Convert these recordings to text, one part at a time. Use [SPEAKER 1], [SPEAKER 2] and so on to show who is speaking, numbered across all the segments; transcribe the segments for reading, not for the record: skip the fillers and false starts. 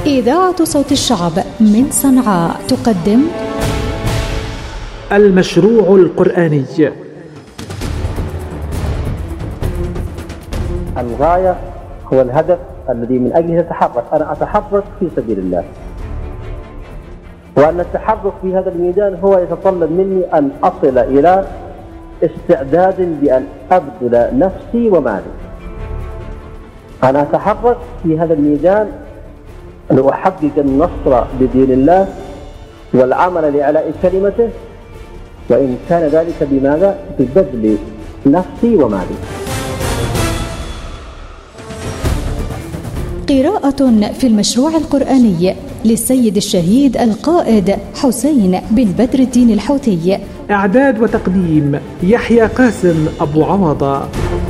[SPEAKER 1] إذاعة صوت الشعب من صنعاء تقدم
[SPEAKER 2] المشروع القرآني.
[SPEAKER 3] الغاية هو الهدف الذي من أجله تتحرك. أنا أتحرك في سبيل الله، وأن التحرك في هذا الميدان هو يتطلب مني أن أصل إلى استعداد بأن أبذل نفسي ومالي. أنا أتحرك في هذا الميدان لأحقق النصر بدين الله والعمل لإعلاء كلمته، وإن كان ذلك بماذا؟ ببذل نفسي ومالي.
[SPEAKER 1] قراءة في المشروع القرآني للسيد الشهيد القائد حسين بن بدر الدين الحوثي.
[SPEAKER 2] إعداد وتقديم يحيى قاسم أبو عوضة.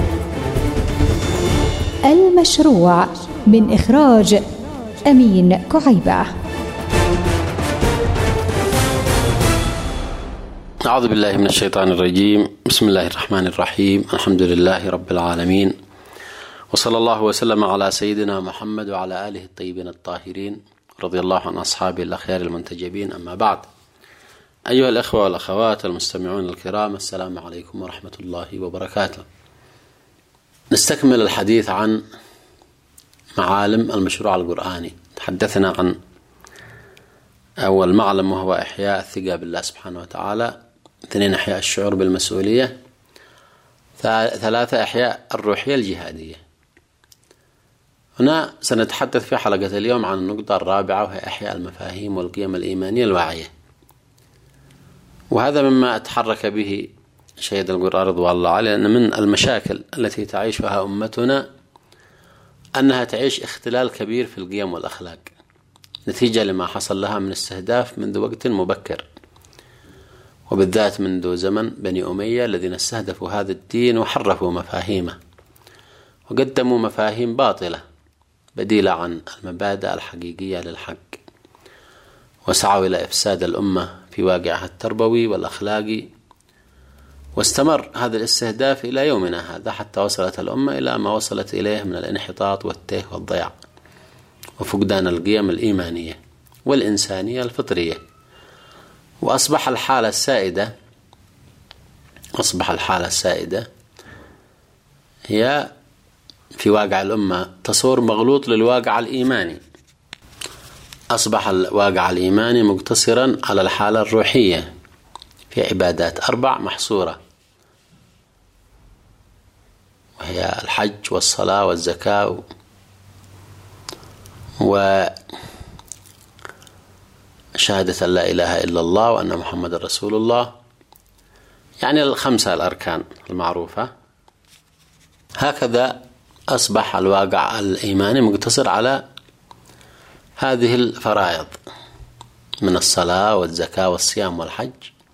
[SPEAKER 1] المشروع من إخراج أمين كعيبة.
[SPEAKER 4] أعوذ بالله من الشيطان الرجيم. بسم الله الرحمن الرحيم. الحمد لله رب العالمين، وصلى الله وسلم على سيدنا محمد وعلى آله الطيبين الطاهرين، رضي الله عن أصحابه الأخيار المنتجبين. أما بعد، أيها الأخوة والأخوات المستمعون الكرام، السلام عليكم ورحمة الله وبركاته. نستكمل الحديث عن معالم المشروع القرآني. تحدثنا عن أول معلم وهو إحياء الثقة بالله سبحانه وتعالى، 2 إحياء الشعور بالمسؤولية، 3 إحياء الروحية الجهادية. هنا سنتحدث في حلقة اليوم عن النقطة الرابعة، وهي إحياء المفاهيم والقيم الإيمانية الواعية. وهذا مما أتحرك به شهيد القرآن رضوان الله عليه، لأن من المشاكل التي تعيشها أمتنا أنها تعيش اختلال كبير في القيم والأخلاق، نتيجة لما حصل لها من استهداف منذ وقت مبكر، وبالذات منذ زمن بني أمية الذين استهدفوا هذا الدين وحرفوا مفاهيمه وقدموا مفاهيم باطلة بديلة عن المبادئ الحقيقية للحق، وسعوا إلى إفساد الأمة في واقعها التربوي والأخلاقي. واستمر هذا الاستهداف إلى يومنا هذا، حتى وصلت الأمة إلى ما وصلت إليه من الانحطاط والتيه والضياع وفقدان القيم الإيمانية والإنسانية الفطرية. وأصبح الحالة السائدة هي في واقع الأمة تصور مغلوط للواقع الإيماني. أصبح الواقع الإيماني مقتصرا على الحالة الروحية في عبادات 4 محصورة، وهي الحج والصلاة والزكاة وشهادة أن لا إله إلا الله وأن محمد رسول الله، يعني ال5 الأركان المعروفة. هكذا أصبح الواقع الإيماني مقتصر على هذه الفرائض من الصلاة والزكاة والصيام والحج.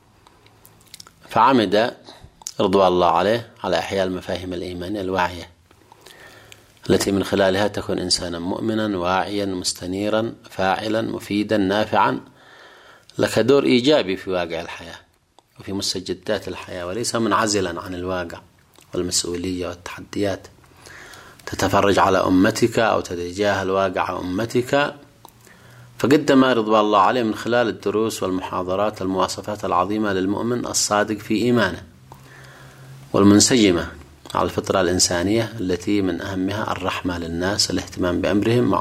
[SPEAKER 4] فعمد رضوان الله عليه على إحياء المفاهيم الإيمانية الواعية، التي من خلالها تكون إنسانا مؤمنا واعيا مستنيرا فاعلا مفيدا نافعا، لك دور إيجابي في واقع الحياة وفي مستجدات الحياة، وليس منعزلا عن الواقع والمسؤولية والتحديات. تتفرج على أمتك أو تتجاهل واقع أمتك. فقدم رضوان الله عليه من خلال الدروس والمحاضرات المواصفات العظيمة للمؤمن الصادق في إيمانه، والمنسجمة على الفطرة الإنسانية التي من أهمها الرحمة للناس، الاهتمام بأمرهم،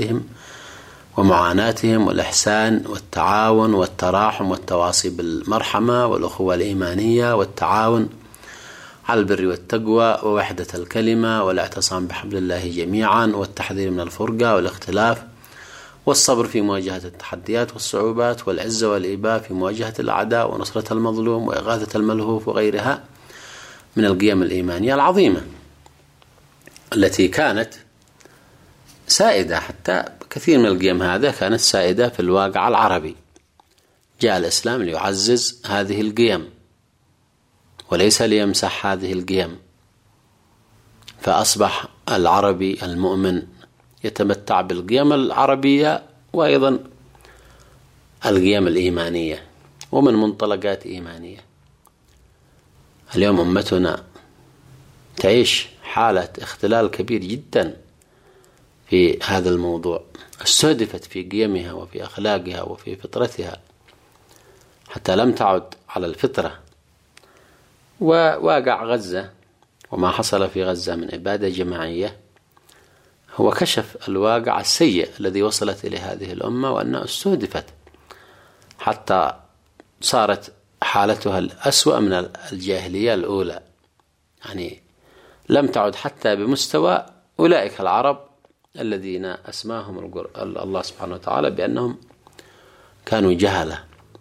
[SPEAKER 4] ومعاناتهم، والإحسان والتعاون والتراحم والتواصي بالمرحمة والأخوة الإيمانية والتعاون على البر والتقوى ووحدة الكلمة والاعتصام بحبل الله جميعا والتحذير من الفرقة والاختلاف والصبر في مواجهة التحديات والصعوبات والعزة والإباء في مواجهة الأعداء ونصرة المظلوم وإغاثة الملهوف وغيرها من القيم الإيمانية العظيمة التي كانت سائدة. حتى كثير من القيم هذا كانت سائدة في الواقع العربي. جاء الإسلام ليعزز هذه القيم وليس ليمسح هذه القيم، فأصبح العربي المؤمن يتمتع بالقيم العربية وأيضا القيم الإيمانية ومن منطلقات إيمانية. اليوم أمتنا تعيش حالة اختلال كبير جدا في هذا الموضوع، استهدفت في قيمها وفي أخلاقها وفي فطرتها حتى لم تعد على الفطرة. وواقع غزة وما حصل في غزة من إبادة جماعية هو كشف الواقع السيء الذي وصلت إليه هذه الأمة، وأنها استهدفت حتى صارت حالتها الأسوأ من الجاهلية الأولى، يعني لم تعد حتى بمستوى أولئك العرب الذين أسماهم الله سبحانه وتعالى بأنهم كانوا جهلة،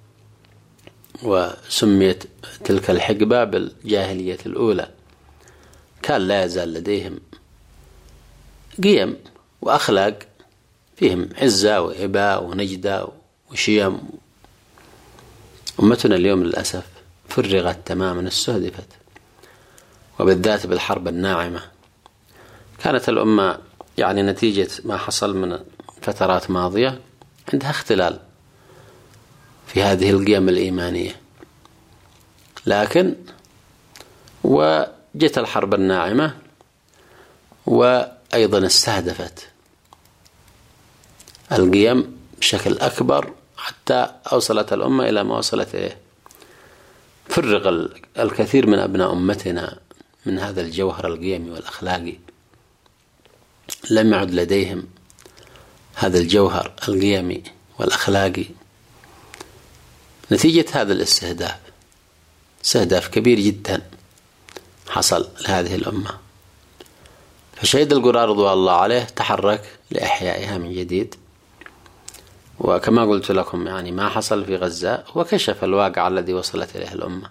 [SPEAKER 4] وسميت تلك الحقبة بالجاهلية الأولى. كان لا يزال لديهم قيم وأخلاق، فيهم عزة وإباء ونجدة وشيم. أمتنا اليوم للأسف فرغت تماما، استهدفت، وبالذات بالحرب الناعمة. كانت الأمة يعني نتيجة ما حصل من فترات ماضية عندها اختلال في هذه القيم الإيمانية، لكن وجت الحرب الناعمة وأيضا استهدفت القيم بشكل أكبر حتى أوصلت الأمة إلى ما وصلت إليه. فرغ الكثير من أبناء أمتنا من هذا الجوهر القيمي والأخلاقي، لم يعد لديهم هذا الجوهر القيمي والأخلاقي نتيجة هذا الاستهداف. استهداف كبير جدا حصل لهذه الأمة، فشهيد القرآن رضوان الله عليه تحرك لإحيائها من جديد. وكما قلت لكم يعني ما حصل في غزة وكشف الواقع الذي وصلت إليه الأمة،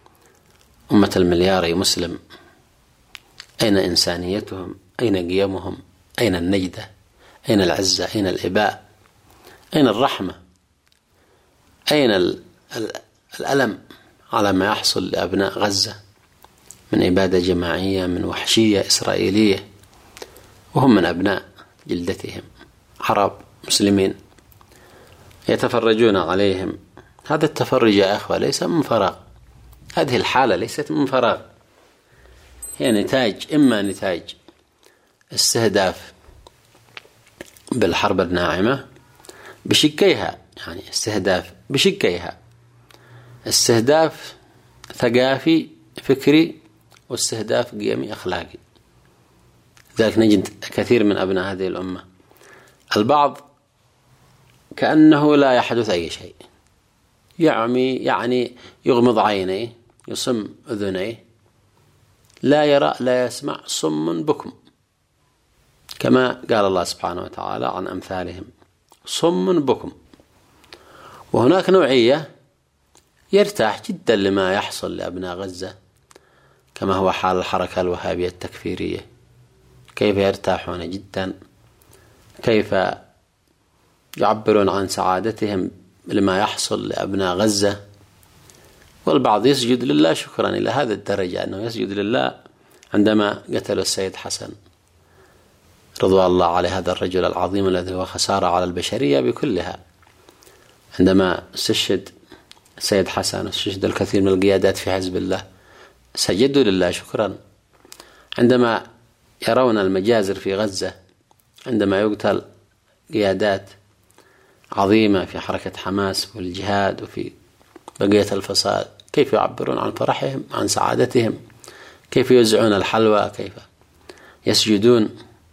[SPEAKER 4] أمة الملياري مسلم. أين إنسانيتهم؟ أين قيمهم؟ أين النجدة؟ أين العزة؟ أين الإباء؟ أين الرحمة؟ أين الألم على ما يحصل لأبناء غزة من إبادة جماعية، من وحشية إسرائيلية، وهم من أبناء جلدتهم، عرب مسلمين يتفرجون عليهم. هذا التفرج يا أخوة ليس من فراغ، هذه الحالة ليست من فراغ، هي نتاج، إما نتاج استهداف بالحرب الناعمة بشكيها، يعني استهداف بشكيها، استهداف ثقافي فكري واستهداف قيمي أخلاقي. ذلك نجد كثير من أبناء هذه الأمة البعض كأنه لا يحدث أي شيء، يعمي، يعني يغمض عينيه، يصم أذنيه، لا يرى لا يسمع، صم بكم، كما قال الله سبحانه وتعالى عن أمثالهم صم بكم. وهناك نوعية يرتاح جدا لما يحصل لأبناء غزة، كما هو حال الحركة الوهابية التكفيرية، كيف يرتاحون جدا، كيف يعبرون عن سعادتهم لما يحصل لأبناء غزة. والبعض يسجد لله شكرا إلى هذا الدرجة، أنه يسجد لله عندما قتل السيد حسن رضوان الله عليه، هذا الرجل العظيم الذي هو خسارة على البشرية بكلها. عندما استشهد السيد حسن واستشهد الكثير من القيادات في حزب الله سجدوا لله شكرا. عندما يرون المجازر في غزة، عندما يقتل قيادات عظيمة في حركة حماس والجهاد وفي بقية الفصائل، كيف يعبرون عن فرحهم، عن سعادتهم، كيف يوزعون الحلوى، كيف يسجدون.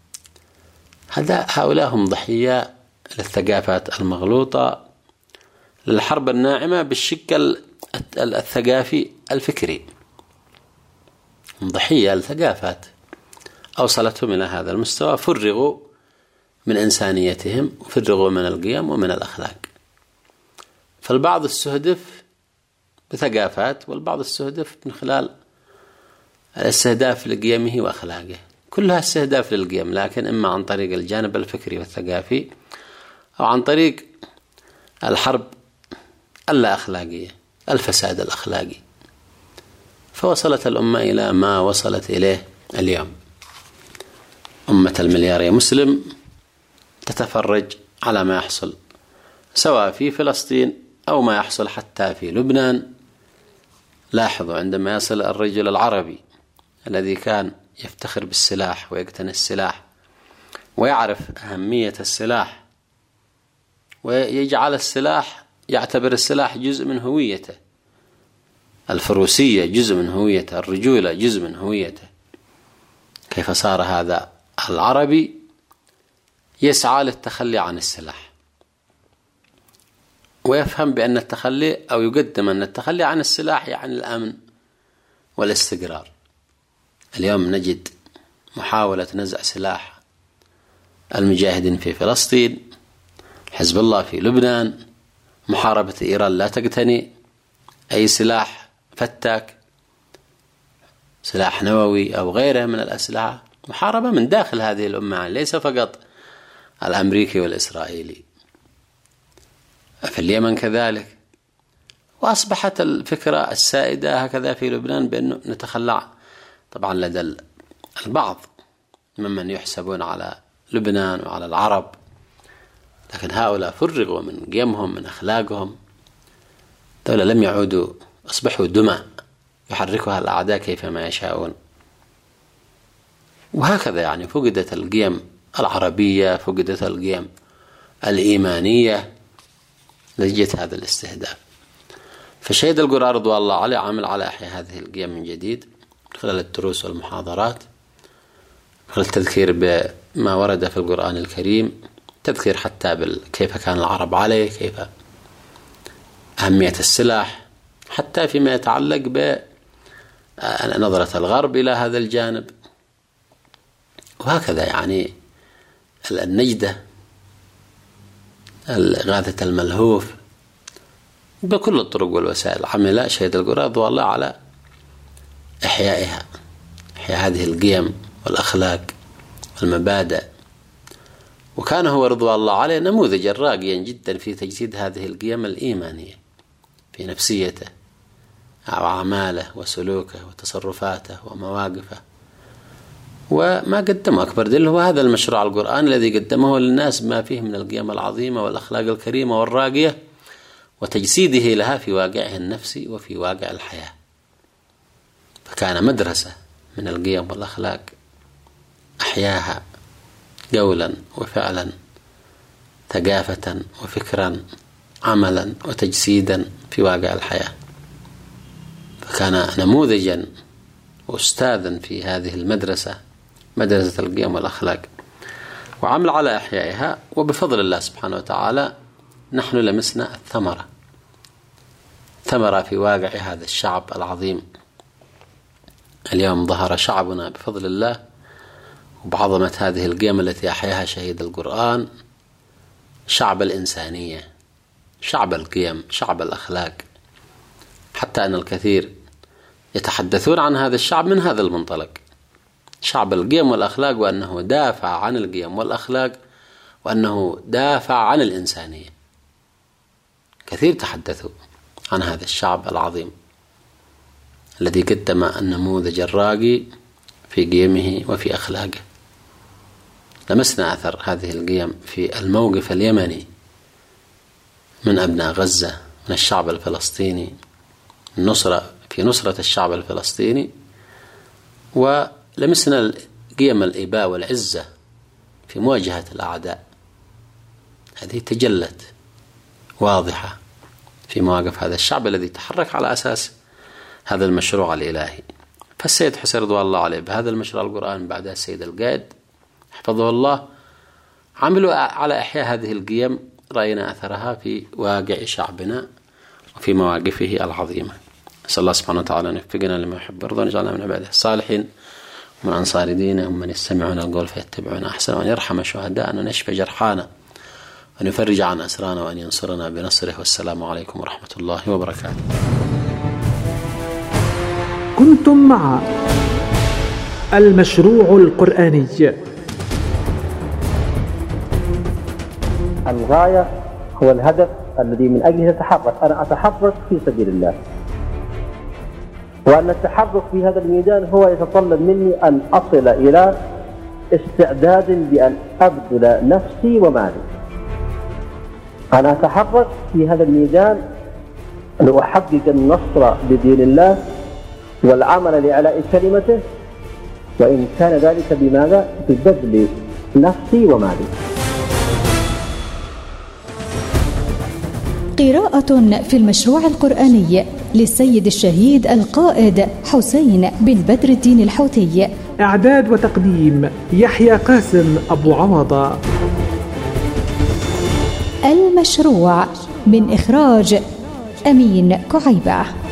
[SPEAKER 4] هؤلاء هم ضحية للثقافات المغلوطة، للحرب الناعمة بالشكل الثقافي الفكري، هم ضحية للثقافات أوصلتهم إلى هذا المستوى، فرغوا من إنسانيتهم وفرغوا من القيم ومن الأخلاق. فالبعض استهدف بثقافات، والبعض استهدف من خلال الاستهداف لقيمه وأخلاقه، كلها استهداف للقيم، لكن إما عن طريق الجانب الفكري والثقافي أو عن طريق الحرب اللا أخلاقية، الفساد الأخلاقي. فوصلت الأمة إلى ما وصلت إليه اليوم. أمة المليار مسلم تتفرج على ما يحصل سواء في فلسطين أو ما يحصل حتى في لبنان. لاحظوا عندما يصل الرجل العربي الذي كان يفتخر بالسلاح ويقتني السلاح ويعرف أهمية السلاح، ويجعل السلاح، يعتبر السلاح جزء من هويته، الفروسية جزء من هويته، الرجولة جزء من هويته. كيف صار هذا العربي يسعى للتخلي عن السلاح، ويفهم بأن التخلي، أو يقدم أن التخلي عن السلاح يعني الأمن والاستقرار. اليوم نجد محاولة نزع سلاح المجاهدين في فلسطين، حزب الله في لبنان، محاربة إيران لا تقتني أي سلاح فتاك، سلاح نووي أو غيره من الأسلحة، محاربة من داخل هذه الأمة، ليس فقط الأمريكي والإسرائيلي. في اليمن كذلك. وأصبحت الفكرة السائدة هكذا في لبنان بأنه نتخلى، طبعا لدى البعض ممن يحسبون على لبنان وعلى العرب، لكن هؤلاء فرغوا من قيمهم، من أخلاقهم، دولة لم يعودوا، أصبحوا دماء يحركها الأعداء كيفما يشاءون. وهكذا يعني فقدت القيم العربية، فقدت القيم الإيمانية نتيجة هذا الاستهداف. فشهيد القرآن رضوان الله عليه عمل على إحياء هذه القيم من جديد خلال الدروس والمحاضرات، خلال التذكير بما ورد في القرآن الكريم، تذكير حتى كيف كان العرب عليه، كيف أهمية السلاح، حتى فيما يتعلق بنظرة الغرب إلى هذا الجانب. وهكذا يعني النجدة، إغاثة الملهوف، بكل الطرق والوسائل عمل شهيد القرآن رضوان الله على إحيائها، إحياء هذه القيم والأخلاق والمبادئ. وكان هو رضوان الله عليه نموذجا راقيا جدا في تجسيد هذه القيم الإيمانية في نفسيته وأعماله وسلوكه وتصرفاته ومواقفه. وما قدمه أكبر دليل هو هذا المشروع القرآن الذي قدمه للناس ما فيه من القيم العظيمة والأخلاق الكريمة والراقية، وتجسيده لها في واقعه النفسي وفي واقع الحياة. فكان مدرسة من القيم والأخلاق أحياها قولا وفعلا، ثقافة وفكرا، عملا وتجسيدا في واقع الحياة. فكان نموذجا وأستاذا في هذه المدرسة، مدرسة القيم والأخلاق، وعمل على إحيائها. وبفضل الله سبحانه وتعالى نحن لمسنا ثمرة في واقع هذا الشعب العظيم. اليوم ظهر شعبنا بفضل الله وبعظمة هذه القيم التي أحياها شهيد القرآن، شعب الإنسانية، شعب القيم، شعب الأخلاق، حتى أن الكثير يتحدثون عن هذا الشعب من هذا المنطلق، شعب القيم والأخلاق، وأنه دافع عن القيم والأخلاق، وأنه دافع عن الإنسانية. كثير تحدثوا عن هذا الشعب العظيم الذي قدم النموذج الراقي في قيمه وفي أخلاقه. لمسنا أثر هذه القيم في الموقف اليمني من أبناء غزة، من الشعب الفلسطيني، في نصرة الشعب الفلسطيني. ولمسنا قيم الإباء والعزة في مواجهة الأعداء، هذه تجلت واضحة في مواقف هذا الشعب الذي تحرك على أساس هذا المشروع الإلهي. فالسيد حسين رضوان الله عليه بهذا المشروع القرآن بعدها السيد القائد حفظه الله عملوا على إحياء هذه القيم، رأينا أثرها في واقع شعبنا وفي مواقفه العظيمة. نسأل الله سبحانه وتعالى أن يوفقنا لما يحب ويرضى، ونجعلنا من عباده الصالحين ومن أنصار دينه ومن يستمعون القول فيتبعون أحسنه، وأن يرحم شهداءنا وأن يشفي جرحانا وأن يفرج عن أسرانا وأن ينصرنا بنصره. والسلام عليكم ورحمة الله وبركاته.
[SPEAKER 2] كنتم مع المشروع القرآني.
[SPEAKER 3] الغاية هو الهدف الذي من أجله تتحرك. أنا أتحرك في سبيل الله، وأن التحرك في هذا الميدان هو يتطلب مني أن أصل إلى استعداد بأن أبذل نفسي ومالي. أنا أتحرك في هذا الميدان لأحقق النصر بدين الله والعمل لإعلاء كلمته، وإن كان ذلك بماذا؟ ببذل نفسي ومالي.
[SPEAKER 1] قراءة في المشروع القرآني للسيد الشهيد القائد حسين بن بدر الدين الحوثي.
[SPEAKER 2] إعداد وتقديم يحيى قاسم أبو عوضة.
[SPEAKER 1] المشروع من إخراج أمين كعيبة.